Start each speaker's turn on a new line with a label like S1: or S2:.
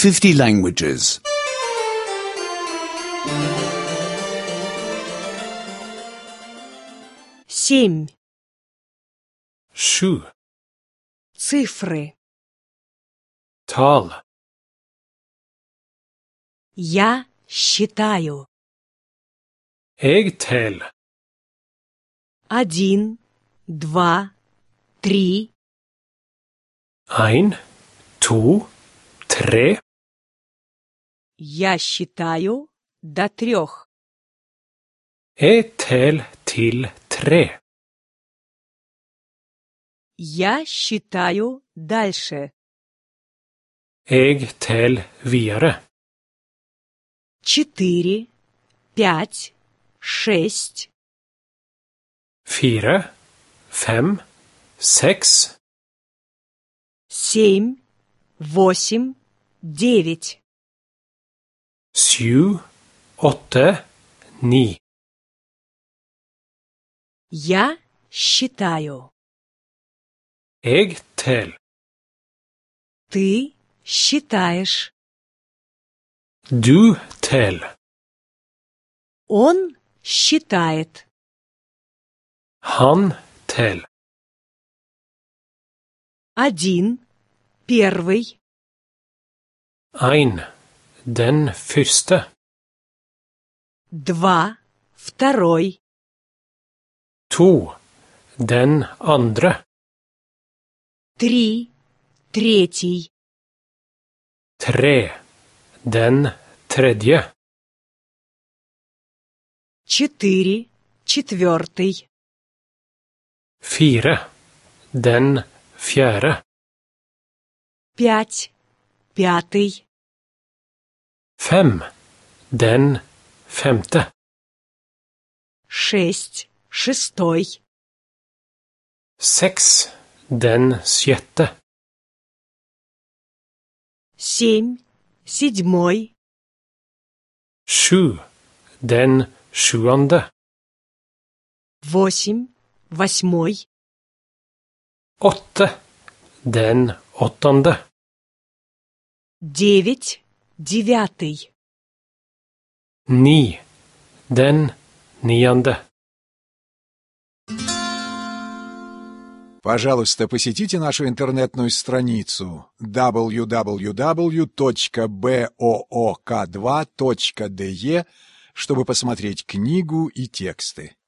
S1: 50 languages.
S2: 7.
S3: 7.
S2: Цифры.
S3: Tal.
S2: Я считаю.
S3: Jeg teller.
S2: 1, 2, 3.
S3: 1, 2, 3.
S2: Я считаю до 3.
S3: Jeg teller til 3.
S2: Я считаю дальше.
S3: Jeg teller videre.
S2: 4, 5, 6.
S3: 4, 5, 6.
S2: 7, 8, 9.
S3: 7, 8, 9.
S2: Я считаю.
S3: Jeg teller.
S2: Ты считаешь.
S3: Du teller.
S2: Он считает.
S3: Han teller.
S2: 1, первый.
S3: 1, den første.
S2: 2, второй.
S3: 2, den andre.
S2: 3, третий.
S3: 3, den tredje.
S2: 4, четвертый.
S3: 4, den fjerde.
S2: 5, пятый.
S3: 5, den femte.
S2: 6, шестой.
S3: 6, den sjette.
S2: 7, седьмой.
S3: 7, den sjuende.
S2: 8, восьмой.
S3: 8, den åttende.
S2: 9, девятый.
S3: 9, den niende.
S4: Пожалуйста, посетите нашу интернетную страницу www.book2.de, чтобы посмотреть книгу и тексты.